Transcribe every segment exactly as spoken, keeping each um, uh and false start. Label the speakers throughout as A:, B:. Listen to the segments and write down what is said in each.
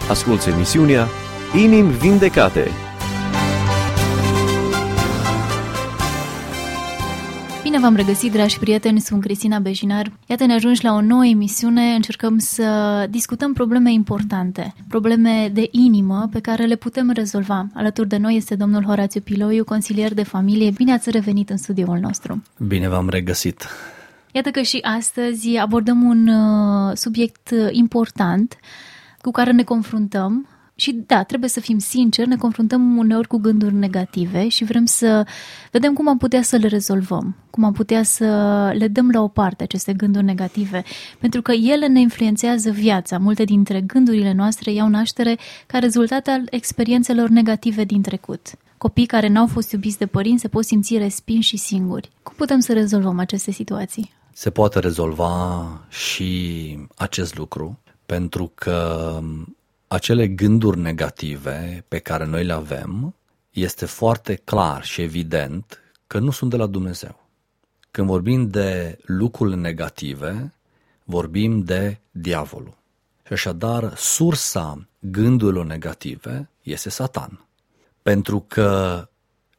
A: Asculți emisiunea Inimi Vindecate.
B: Bine v-am regăsit, dragi prieteni, sunt Cristina Bejinar. Iată, ne ajungi la o nouă emisiune, încercăm să discutăm probleme importante, probleme de inimă pe care le putem rezolva. Alături de noi este domnul Horațiu Piloiu, consilier de familie. Bine ați revenit în studioul nostru.
C: Bine v-am regăsit.
B: Iată că și astăzi abordăm un subiect important cu care ne confruntăm. Și da, trebuie să fim sinceri, ne confruntăm uneori cu gânduri negative și vrem să vedem cum am putea să le rezolvăm, cum am putea să le dăm la o parte aceste gânduri negative, pentru că ele ne influențează viața. Multe dintre gândurile noastre iau naștere ca rezultat al experiențelor negative din trecut. Copii care n-au fost iubiți de părinți se pot simți respinși și singuri. Cum putem să rezolvăm aceste situații?
C: Se poate rezolva și acest lucru, pentru că acele gânduri negative pe care noi le avem, este foarte clar și evident că nu sunt de la Dumnezeu. Când vorbim de lucruri negative, vorbim de diavolul. Și așadar, sursa gândurilor negative este Satan. Pentru că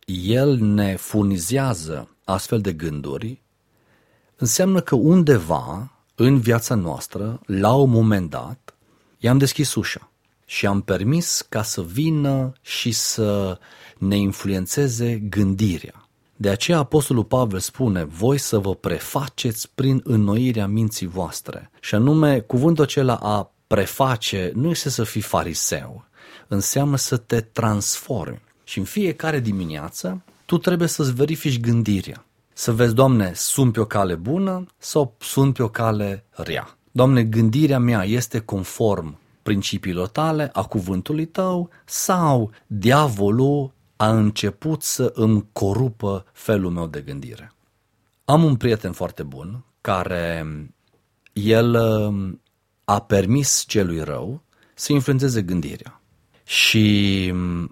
C: el ne furnizează astfel de gânduri, înseamnă că undeva în viața noastră, la un moment dat, i-am deschis ușa și am permis ca să vină și să ne influențeze gândirea. De aceea Apostolul Pavel spune, voi să vă prefaceți prin înnoirea minții voastre. Și anume, cuvântul acela a preface nu este să fii fariseu, înseamnă să te transformi. Și în fiecare dimineață tu trebuie să-ți verifici gândirea. Să vezi, Doamne, sunt pe o cale bună sau sunt pe o cale rea. Doamne, gândirea mea este conform principiilor tale, a cuvântului tău, sau diavolul a început să îmi corupă felul meu de gândire. Am un prieten foarte bun care el a permis celui rău să influențeze gândirea și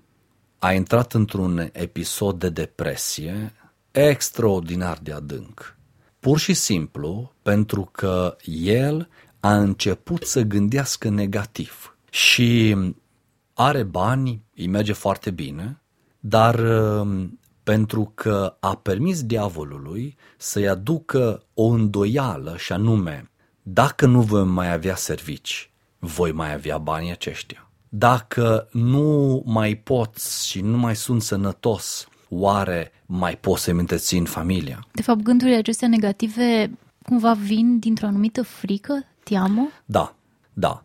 C: a intrat într-un episod de depresie extraordinar de adânc. Pur și simplu pentru că el a început să gândească negativ și are bani, îi merge foarte bine, dar pentru că a permis diavolului să-i aducă o îndoială și anume, dacă nu voi mai avea servici, voi mai avea banii aceștia. Dacă nu mai pot și nu mai sunt sănătos, oare mai pot să-mi întrețin familia?
B: De fapt, gândurile acestea negative cumva vin dintr-o anumită frică, teamă?
C: Da, da.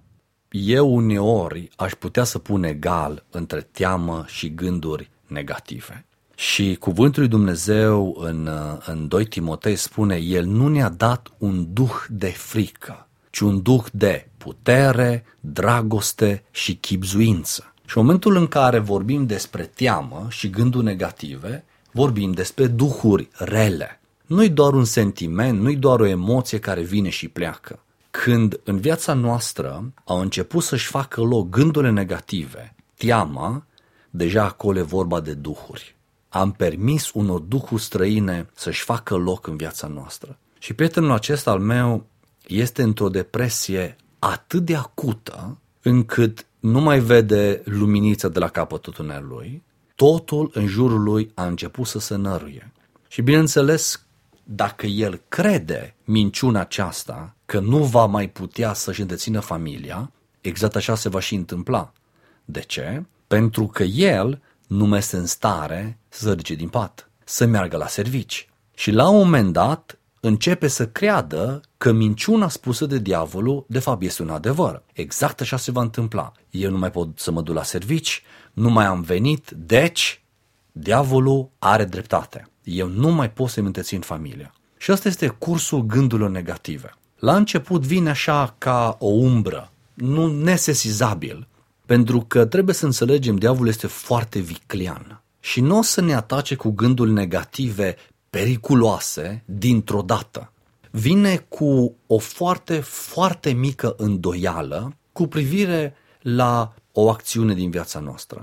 C: Eu uneori aș putea să pun egal între teamă și gânduri negative. Și cuvântul lui Dumnezeu în, în doi Timotei spune, El nu ne-a dat un duh de frică, ci un duh de putere, dragoste și chibzuință. Și în momentul în care vorbim despre teamă și gânduri negative, vorbim despre duhuri rele. Nu-i doar un sentiment, nu-i doar o emoție care vine și pleacă. Când în viața noastră au început să-și facă loc gândurile negative, teama, deja acolo e vorba de duhuri. Am permis unor duhuri străine să-și facă loc în viața noastră. Și prietenul acesta al meu este într-o depresie atât de acută, încât nu mai vede luminița de la capătul tunelului, totul în jurul lui a început să se năruie. Și bineînțeles, dacă el crede minciuna aceasta, că nu va mai putea să-și întrețină familia, exact așa se va și întâmpla. De ce? Pentru că el nu mai este în stare să se ridice din pat, să meargă la servici. Și la un moment dat începe să creadă că minciuna spusă de diavolul de fapt este un adevăr. Exact așa se va întâmpla. Eu nu mai pot să mă duc la servici, nu mai am venit, deci diavolul are dreptate. Eu nu mai pot să-mi întrețin familia. Și ăsta este cursul gândurilor negative. La început vine așa ca o umbră, nu nesesizabil, pentru că trebuie să înțelegem, diavolul este foarte viclean și nu o să ne atace cu gânduri negative periculoase dintr-o dată. Vine cu o foarte, foarte mică îndoială cu privire la o acțiune din viața noastră.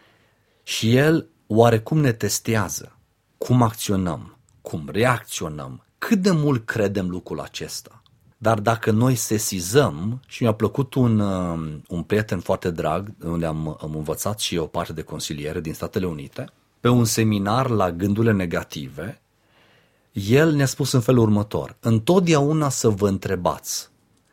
C: Și el oarecum ne testează cum acționăm, cum reacționăm, cât de mult credem lucrul acesta. dar dacă noi sesizăm, și mi-a plăcut un, un prieten foarte drag, unde am, am învățat și o parte de consiliere din Statele Unite, pe un seminar la gândurile negative, el ne-a spus în felul următor: întotdeauna să vă întrebați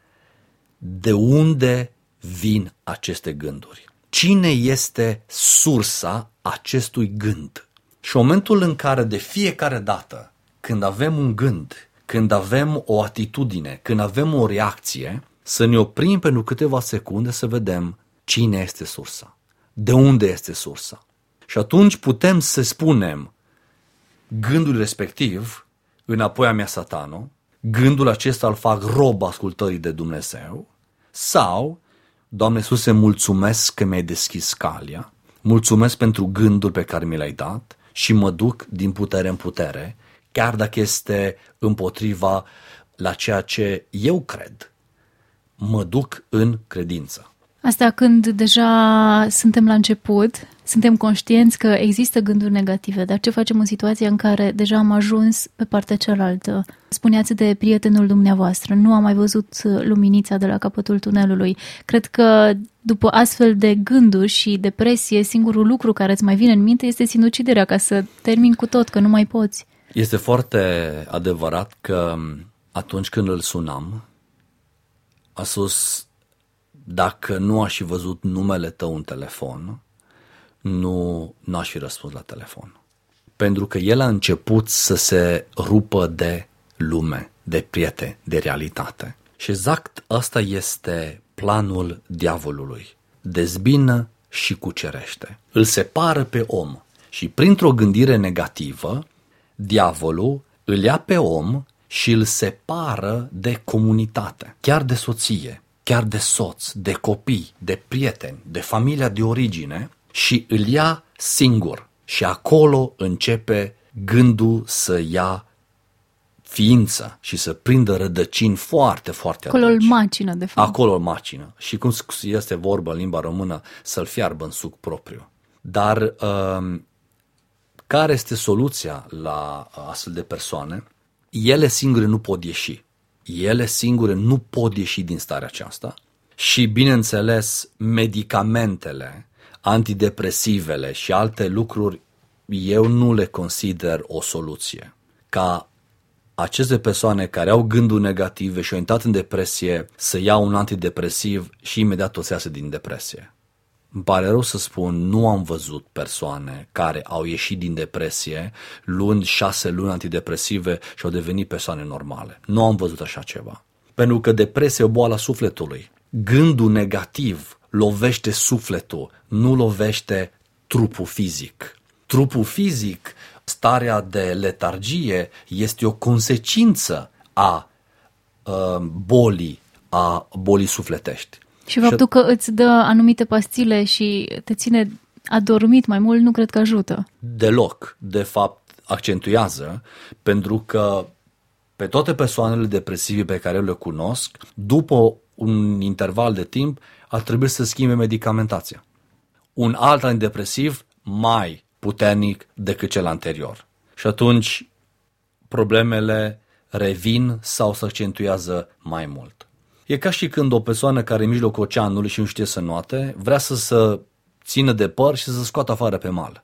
C: de unde vin aceste gânduri. Cine este sursa acestui gând? Și în momentul în care de fiecare dată când avem un gând, când avem o atitudine, când avem o reacție, să ne oprim pentru câteva secunde să vedem cine este sursa, de unde este sursa. Și atunci putem să spunem gândul respectiv, înapoi a mea Satano, gândul acesta îl fac rob ascultării de Dumnezeu, sau, Doamne Iisuse, mulțumesc că mi-ai deschis calea, mulțumesc pentru gândul pe care mi l-ai dat și mă duc din putere în putere, chiar dacă este împotriva la ceea ce eu cred, mă duc în credință.
B: Asta când deja suntem la început, suntem conștienți că există gânduri negative, dar ce facem în situația în care deja am ajuns pe partea cealaltă? Spuneați de prietenul dumneavoastră, nu am mai văzut luminița de la capătul tunelului. Cred că după astfel de gânduri și depresie, singurul lucru care îți mai vine în minte este sinuciderea, ca să termini cu tot, că nu mai poți.
C: Este foarte adevărat că atunci când îl sunam, a spus: dacă nu aș fi văzut numele tău în telefon, nu, nu aș fi răspuns la telefon. Pentru că el a început să se rupă de lume, de prieteni, de realitate. Și exact ăsta este planul diavolului. Dezbină și cucerește. Îl separă pe om și printr-o gândire negativă, diavolul îl ia pe om și îl separă de comunitate, chiar de soție, chiar de soț, de copii, de prieteni, de familia de origine, și îl ia singur. Și acolo începe gândul să ia ființă și să prindă rădăcini foarte, foarte
B: adânci. Acolo îl macină, de fapt.
C: Acolo îl macină. Și cum este vorba în limba română, să-l fiarbă în suc propriu. Dar uh, care este soluția la astfel de persoane? Ele singure nu pot ieși. Ele singure nu pot ieși din starea aceasta și, bineînțeles, medicamentele, antidepresivele și alte lucruri, eu nu le consider o soluție. Ca aceste persoane care au gânduri negative și au intrat în depresie să iau un antidepresiv și imediat o să iasă din depresie. Îmi pare rău să spun, nu am văzut persoane care au ieșit din depresie luând șase luni antidepresive și au devenit persoane normale. Nu am văzut așa ceva. Pentru că depresia e o boală a sufletului. Gândul negativ lovește sufletul, nu lovește trupul fizic. Trupul fizic, starea de letargie, este o consecință a uh, bolii, a bolii sufletești.
B: Și faptul că îți dă anumite pastile și te ține adormit mai mult, nu cred că ajută.
C: Deloc. De fapt, accentuează, pentru că pe toate persoanele depresive pe care eu le cunosc, după un interval de timp, ar trebui să schimbe medicamentația. Un alt antidepresiv mai puternic decât cel anterior. Și atunci problemele revin sau se accentuează mai mult. E ca și când o persoană care în mijlocul oceanului și nu știe să noate, vrea să se țină de păr și să se scoată afară pe mal.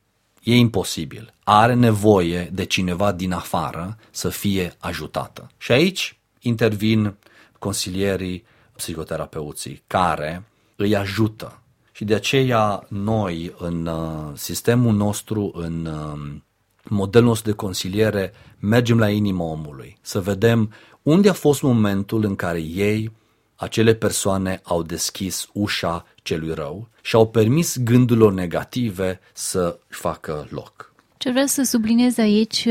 C: E imposibil. Are nevoie de cineva din afară să fie ajutată. Și aici intervin consilierii, psihoterapeuții, care îi ajută. Și de aceea noi, în sistemul nostru, în modelul nostru de consiliere, mergem la inima omului, să vedem unde a fost momentul în care ei, acele persoane, au deschis ușa celui rău și au permis gândurilor negative să facă loc.
B: Ce vreau să subliniez aici,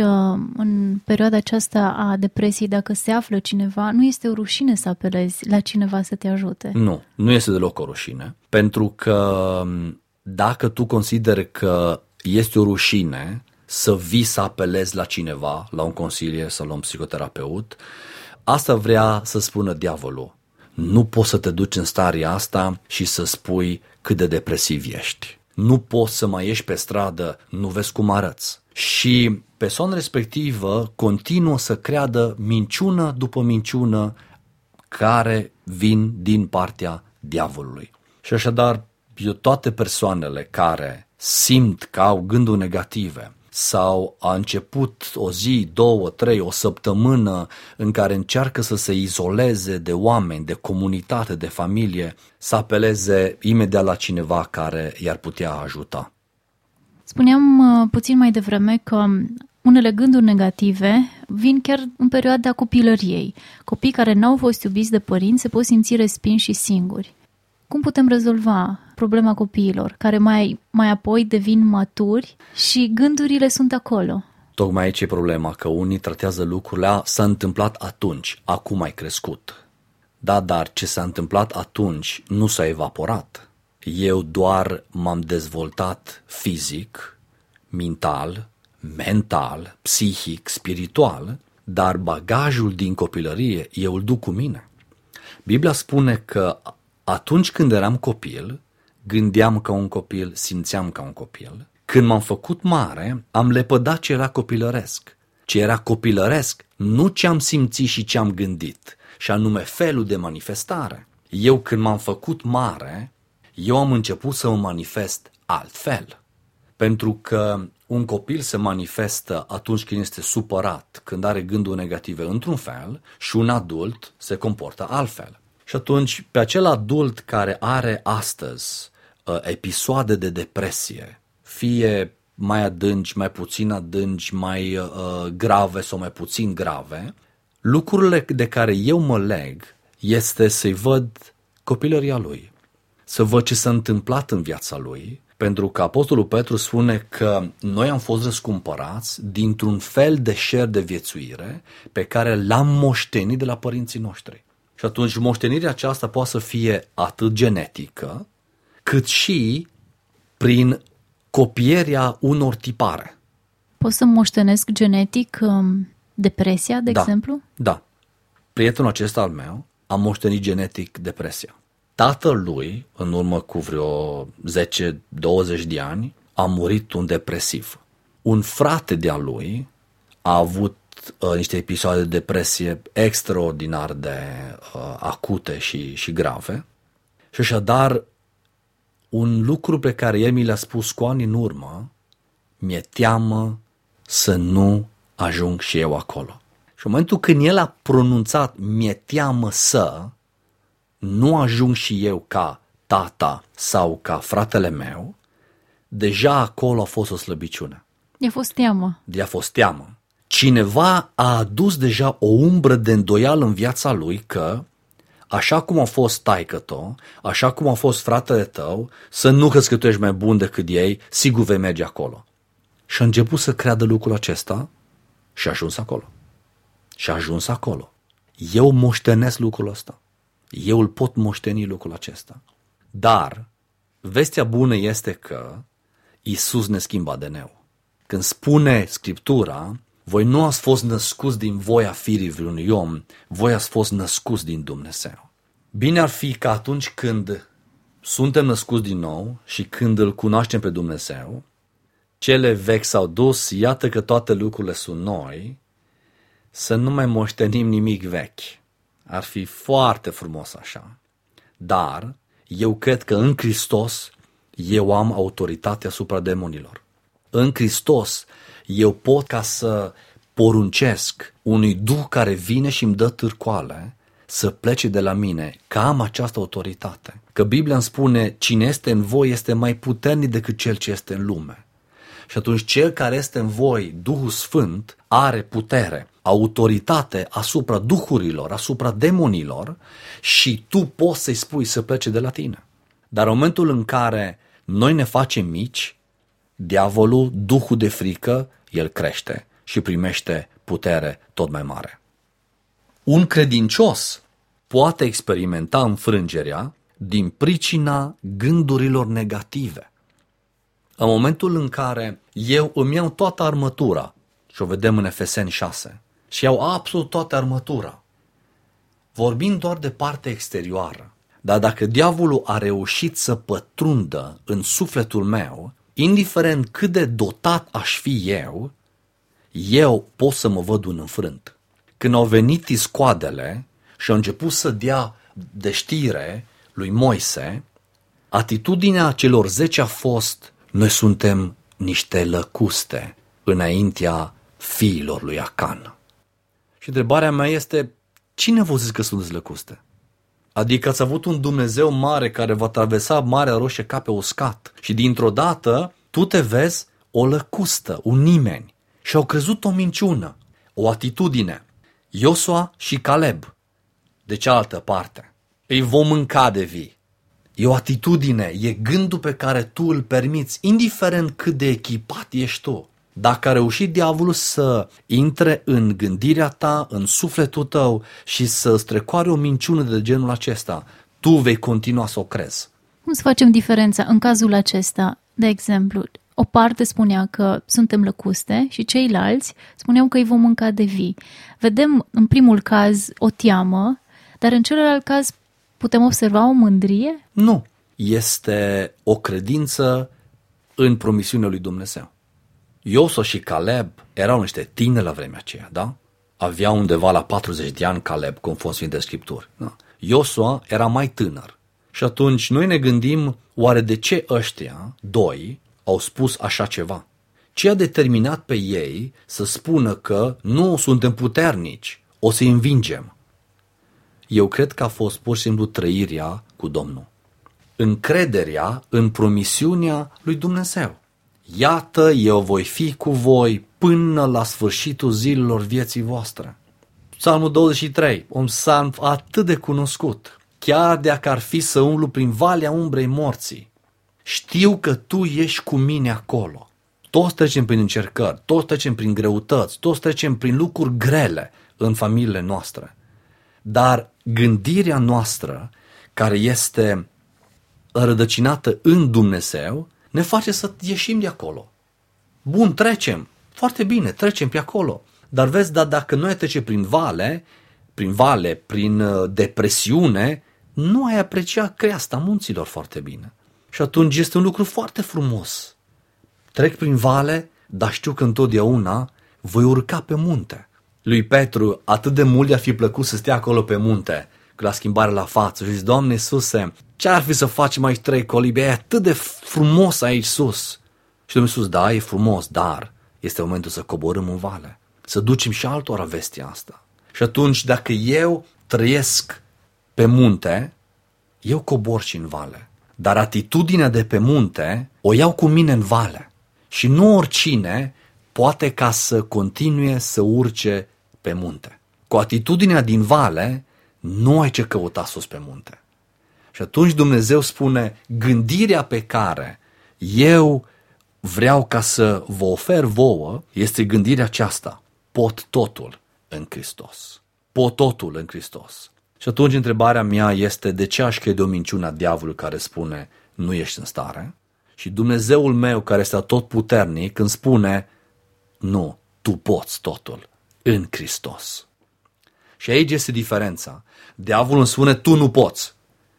B: în perioada aceasta a depresiei, dacă se află cineva, nu este o rușine să apelezi la cineva să te ajute.
C: Nu, nu este deloc o rușine, pentru că dacă tu consideri că este o rușine să vii să apelezi la cineva, la un consilier sau la un psihoterapeut, asta vrea să spună diavolul. Nu poți să te duci în starea asta și să spui cât de depresiv ești. Nu poți să mai ieși pe stradă, nu vezi cum arăți. Și persoana respectivă continuă să creadă minciună după minciună, care vin din partea diavolului. Și așadar, eu toate persoanele care simt că au gânduri negative sau a început o zi, două, trei, o săptămână în care încearcă să se izoleze de oameni, de comunitate, de familie, să apeleze imediat la cineva care i-ar putea ajuta.
B: Spuneam uh, puțin mai devreme că unele gânduri negative vin chiar în perioada copilăriei. Copii care n-au fost iubiți de părinți se pot simți respinși și singuri. Cum putem rezolva problema copiilor, care mai, mai apoi devin maturi și gândurile sunt acolo?
C: Tocmai aici e problema, că unii tratează lucrurile, s-a întâmplat atunci, acum ai crescut. Da, dar ce s-a întâmplat atunci nu s-a evaporat. Eu doar m-am dezvoltat fizic, mental, mental, psihic, spiritual, dar bagajul din copilărie eu îl duc cu mine. Biblia spune că atunci când eram copil, gândeam ca un copil, simțeam ca un copil. Când m-am făcut mare, am lepădat ce era copilăresc. Ce era copilăresc, nu ce am simțit și ce am gândit, și anume felul de manifestare. Eu când m-am făcut mare, eu am început să mă manifest altfel. Pentru că un copil se manifestă atunci când este supărat, când are gânduri negative într-un fel, și un adult se comportă altfel. Și atunci, pe acel adult care are astăzi uh, episoade de depresie, fie mai adânci, mai puțin adânci, mai uh, grave sau mai puțin grave, lucrurile de care eu mă leg este să-i văd copilăria lui, să văd ce s-a întâmplat în viața lui, pentru că Apostolul Petru spune că noi am fost răscumpărați dintr-un fel de șer de viețuire pe care l-am moștenit de la părinții noștri. Și atunci moștenirea aceasta poate să fie atât genetică, cât și prin copierea unor tipare.
B: Poți să moștenesc genetic um, depresia, de
C: da,
B: exemplu?
C: Da. Prietenul acesta al meu a moștenit genetic depresia. Tatăl lui, în urmă cu vreo zece douăzeci de ani, a murit un depresiv. Un frate de-a lui a avut uh, niște episoade de depresie extraordinar de uh, acute și, și grave. Și așadar, un lucru pe care el mi l-a spus cu ani în urmă, mi-e teamă să nu ajung și eu acolo. Și în momentul când el a pronunțat mi-e teamă să nu ajung și eu ca tata sau ca fratele meu, deja acolo a fost o slăbiciune.
B: I-a fost teamă.
C: I-a fost teamă. Cineva a adus deja o umbră de îndoială în viața lui că, așa cum a fost taică-to, așa cum a fost fratele tău, să nu crezi că tu ești mai bun decât ei, sigur vei merge acolo. Și a început să creadă lucrul acesta și a ajuns acolo. Și a ajuns acolo. Eu moștenesc lucrul ăsta. Eu îl pot moșteni lucrul acesta. Dar vestea bună este că Iisus ne schimba A D N-ul. Când spune Scriptura, voi nu ați fost născuți din voia firii vreunui om, voi ați fost născuți din Dumnezeu. Bine ar fi că atunci când suntem născuți din nou și când îl cunoaștem pe Dumnezeu, cele vechi s-au dus, iată că toate lucrurile sunt noi, să nu mai moștenim nimic vechi. Ar fi foarte frumos așa. Dar eu cred că în Hristos eu am autoritate asupra demonilor. În Hristos eu pot ca să poruncesc unui duh care vine și îmi dă târcoale să plece de la mine, că am această autoritate. Că Biblia îmi spune, cine este în voi este mai puternic decât cel ce este în lume. Și atunci cel care este în voi, Duhul Sfânt, are putere, autoritate asupra duhurilor, asupra demonilor și tu poți să-i spui să plece de la tine. Dar în momentul în care noi ne facem mici, diavolul, duhul de frică, el crește și primește putere tot mai mare. Un credincios poate experimenta înfrângerea din pricina gândurilor negative. În momentul în care eu îmi iau toată armătura, și o vedem în Efeseni șase, și iau absolut toată armătura, vorbim doar de partea exterioară, dar dacă diavolul a reușit să pătrundă în sufletul meu, indiferent cât de dotat aș fi eu, eu pot să mă văd un înfrânt. Când au venit iscoadele și au început să dea de știre lui Moise, atitudinea celor zece a fost: noi suntem niște lăcuste înaintea fiilor lui Acan. Și întrebarea mea este: cine vă zice că sunteți lăcuste? Adică ați avut un Dumnezeu mare care va traversa Marea Roșie ca pe uscat și dintr-o dată tu te vezi o lăcustă, un nimeni. Și au crezut o minciună, o atitudine. Iosua și Caleb, de cealaltă parte, îi vom mânca de vii. E o atitudine, e gândul pe care tu îl permiți, indiferent cât de echipat ești tu. Dacă a reușit diavolul să intre în gândirea ta, în sufletul tău și să strecoare o minciună de genul acesta, tu vei continua să o crezi.
B: Cum să facem diferența în cazul acesta? De exemplu, o parte spunea că suntem lăcuste și ceilalți spuneau că îi vom mânca de vii. Vedem în primul caz o teamă, dar în celălalt caz putem observa o mândrie?
C: Nu. Este o credință în promisiunea lui Dumnezeu. Iosua și Caleb erau niște tineri la vremea aceea, da? Avea undeva la patruzeci de ani Caleb, conform Sfintei Scripturi. Da? Iosua era mai tânăr. Și atunci noi ne gândim, oare de ce ăștia doi au spus așa ceva? Ce a determinat pe ei să spună că nu suntem puternici, o să-i învingem? Eu cred că a fost pur și simplu trăirea cu Domnul. Încrederea în promisiunea lui Dumnezeu. Iată, eu voi fi cu voi până la sfârșitul zilelor vieții voastre. Psalmul douăzeci și trei, un psalm atât de cunoscut. Chiar dacă ar fi să umblu prin valea umbrei morții, știu că tu ești cu mine acolo. Toți trecem prin încercări, toți trecem prin greutăți, toți trecem prin lucruri grele în familiile noastre. Dar gândirea noastră, care este rădăcinată în Dumnezeu, ne face să ieșim de acolo. Bun, trecem. Foarte bine, trecem pe acolo. Dar vezi, da, dacă noi trecem prin vale, prin vale, prin depresiune, nu ai aprecia creasta munților foarte bine. Și atunci este un lucru foarte frumos. Trec prin vale, dar știu că întotdeauna voi urca pe munte. Lui Petru atât de mult i-a fi plăcut să stea acolo pe munte, cu la schimbare la față. Și zice: Doamne Iisuse, ce ar fi să facem aici trei colibe? E atât de frumos aici sus. Și Domnul Iisus: da, e frumos, dar este momentul să coborâm în vale, să ducem și altora vestea asta. Și atunci, dacă eu trăiesc pe munte, eu cobor și în vale. Dar atitudinea de pe munte o iau cu mine în vale. Și nu oricine poate ca să continue să urce pe munte. Cu atitudinea din vale, nu ai ce căuta sus pe munte. Și atunci Dumnezeu spune: gândirea pe care eu vreau ca să vă ofer vouă este gândirea aceasta: pot totul în Hristos. Pot totul în Hristos. Și atunci întrebarea mea este: de ce aș crede o minciună a diavolului care spune nu ești în stare? Și Dumnezeul meu care este atotputernic când spune nu, tu poți totul în Hristos. Și aici este diferența. Diavolul îmi spune tu nu poți.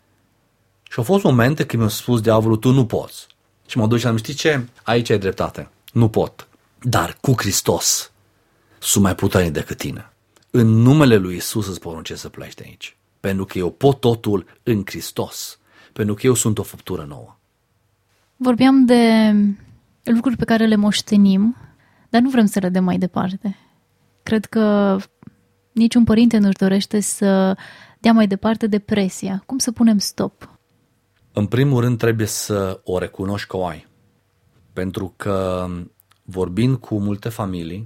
C: Și au fost momente când mi-a spus diavolul tu nu poți. Și mă duc și am zis: știi ce? Aici ai dreptate. Nu pot. Dar cu Hristos sunt mai puternic decât tine. În numele lui Iisus îți poruncesc să pleci de aici. Pentru că eu pot totul în Hristos. Pentru că eu sunt o făptură nouă.
B: Vorbeam de lucruri pe care le moștenim, dar nu vrem să le dăm mai departe. Cred că niciun părinte nu-și dorește să dea mai departe depresia. Cum să punem stop?
C: În primul rând trebuie să o recunoști că o ai. Pentru că vorbind cu multe familii,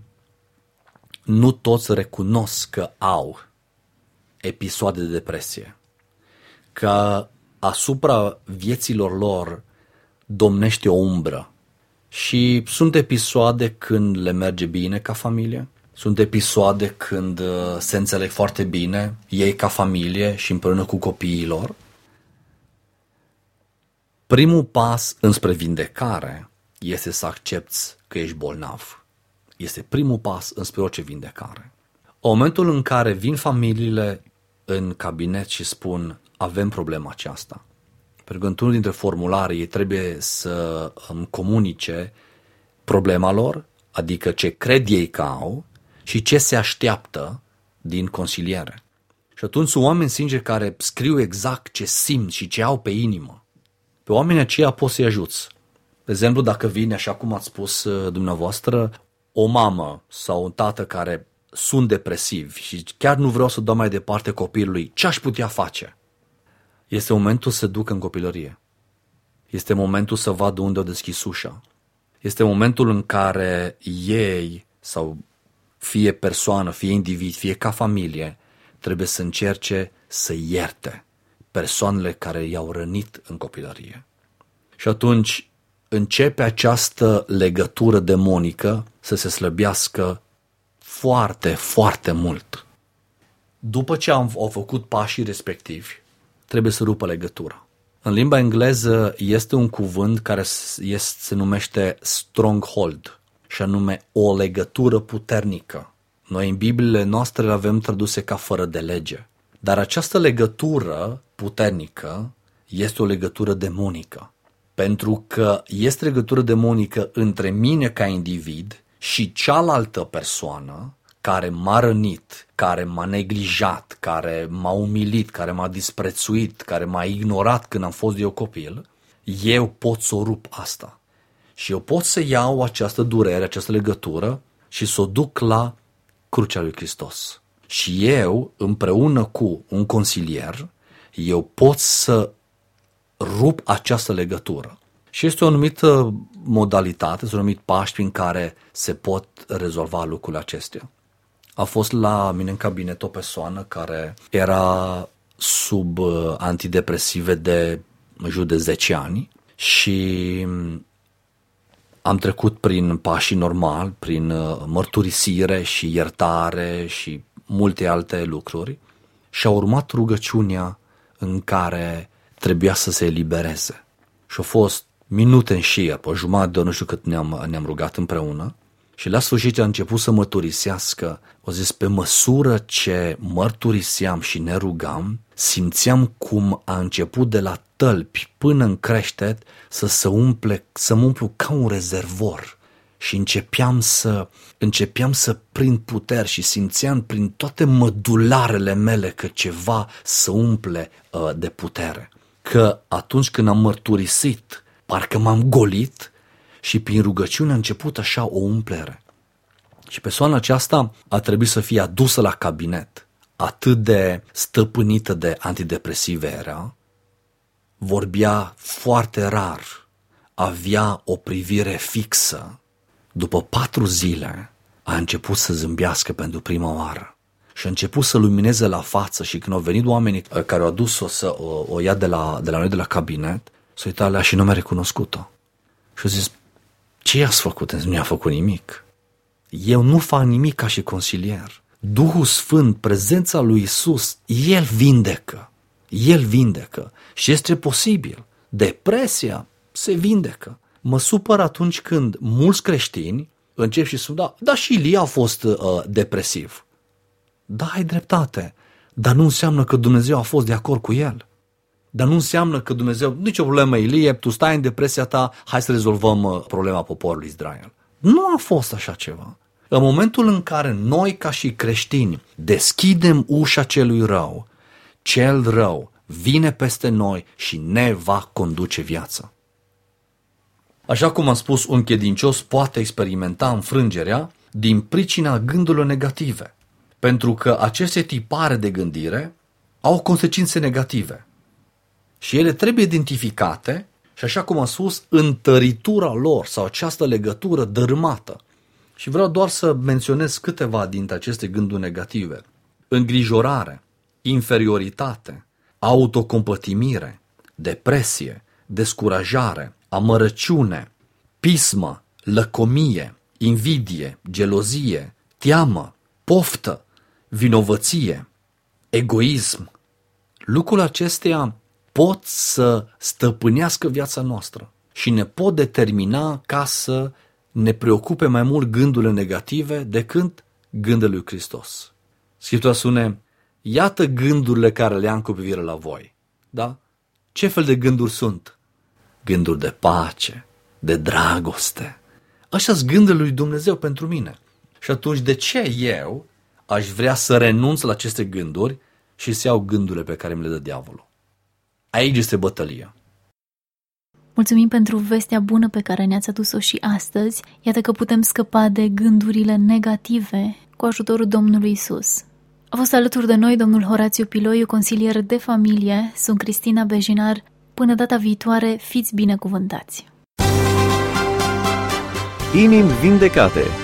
C: nu toți recunosc că au episoade de depresie. Că asupra vieților lor domnește o umbră. Și sunt episoade când le merge bine ca familie, sunt episoade când se înțeleg foarte bine ei ca familie și împreună cu copiii lor. Primul pas înspre vindecare este să accepti că ești bolnav. Este primul pas înspre orice vindecare. În momentul în care vin familiile în cabinet și spun avem problema aceasta, pentru că într-unul dintre formulare ei trebuie să îmi comunice problema lor, adică ce cred ei că au și ce se așteaptă din consiliere. Și Și atunci sunt oameni sinceri care scriu exact ce simt și ce au pe inimă. Pe oamenii aceia poți să-i ajuți. De exemplu, dacă vine, așa cum ați spus dumneavoastră, o mamă sau un tată care sunt depresivi și chiar nu vreau să dau mai departe copilului, ce aș putea face? Este momentul să ducă în copilărie. Este momentul să vadă unde o deschis ușa. Este momentul în care ei, sau fie persoană, fie individ, fie ca familie, trebuie să încerce să ierte persoanele care i-au rănit în copilărie. Și atunci începe această legătură demonică să se slăbească foarte, foarte mult. După ce am, au făcut pașii respectivi, trebuie să rupă legătura. În limba engleză este un cuvânt care este, se numește stronghold, și anume o legătură puternică. Noi în Bibliile noastre le avem traduse ca fără de lege. Dar această legătură puternică este o legătură demonică. Pentru că este legătură demonică între mine ca individ și cealaltă persoană care m-a rănit, care m-a neglijat, care m-a umilit, care m-a disprețuit, care m-a ignorat când am fost eu copil, eu pot să o rup asta. Și eu pot să iau această durere, această legătură și să o duc la crucea lui Hristos. Și eu, împreună cu un consilier, eu pot să rup această legătură. Și este o anumită modalitate, este un anumit pași prin care se pot rezolva lucrurile acestea. A fost la mine în cabinet o persoană care era sub antidepresive de în jur de zece ani și am trecut prin pașii normali, prin mărturisire și iertare și multe alte lucruri și a urmat rugăciunea în care trebuia să se elibereze. Și au fost minute în șir, pe jumătate de oră, nu știu cât ne-am, ne-am rugat împreună și la sfârșit a început să mărturisească. O zis, pe măsură ce mărturiseam și ne rugam, simțeam cum a început de la tălpi până în creștet să se umple, să mă umplu ca un rezervor și începeam să, începeam să prind puteri și simțeam prin toate mădularele mele că ceva să umple uh, de putere. Că atunci când am mărturisit, parcă m-am golit și prin rugăciune a început așa o umplere. Și persoana aceasta a trebuit să fie adusă la cabinet. Atât de stăpânită de antidepresive era, vorbea foarte rar, avea o privire fixă. După patru zile a început să zâmbească pentru prima oară și a început să lumineze la față și când au venit oamenii care au adus-o să o, o ia de la, de la noi de la cabinet, s-a uitat la ea și nu mi-a recunoscut-o. Și a zis, ce i-ați făcut? Nu i-a făcut nimic. Eu nu fac nimic ca și consilier. Duhul Sfânt, prezența lui Iisus, El vindecă. El vindecă. Și este posibil. Depresia se vindecă. Mă supăr atunci când mulți creștini încep și spun, da, da și Ilie a fost uh, depresiv. Da, ai dreptate, dar nu înseamnă că Dumnezeu a fost de acord cu el. Dar nu înseamnă că Dumnezeu, nicio problemă Ilie, tu stai în depresia ta, hai să rezolvăm uh, problema poporului Israel. Nu a fost așa ceva. În momentul în care noi ca și creștini deschidem ușa celui rău, cel rău vine peste noi și ne va conduce viața. Așa cum am spus, un credincios poate experimenta înfrângerea din pricina gândurilor negative, pentru că aceste tipare de gândire au consecințe negative și ele trebuie identificate și, așa cum am spus, întăritura lor sau această legătură dărâmată. Și vreau doar să menționez câteva dintre aceste gânduri negative. Îngrijorare, inferioritate, autocompătimire, depresie, descurajare, amărăciune, pismă, lăcomie, invidie, gelozie, teamă, poftă, vinovăție, egoism. Lucrurile acestea pot să stăpânească viața noastră și ne pot determina ca să ne preocupe mai mult gândurile negative decât gândurile lui Hristos. Scriptura spune, iată gândurile care le am cu privire la voi. Da? Ce fel de gânduri sunt? Gânduri de pace, de dragoste. Așa-s gândurile lui Dumnezeu pentru mine. Și atunci de ce eu aș vrea să renunț la aceste gânduri și să iau gândurile pe care mi le dă diavolul. Aici este bătălia.
B: Mulțumim pentru vestea bună pe care ne-ați adus-o și astăzi. Iată că putem scăpa de gândurile negative cu ajutorul Domnului Isus. A fost alături de noi domnul Horațiu Piloiu, consilier de familie. Sunt Cristina Bejinar. Până data viitoare, fiți binecuvântați!
A: Inimi vindecate.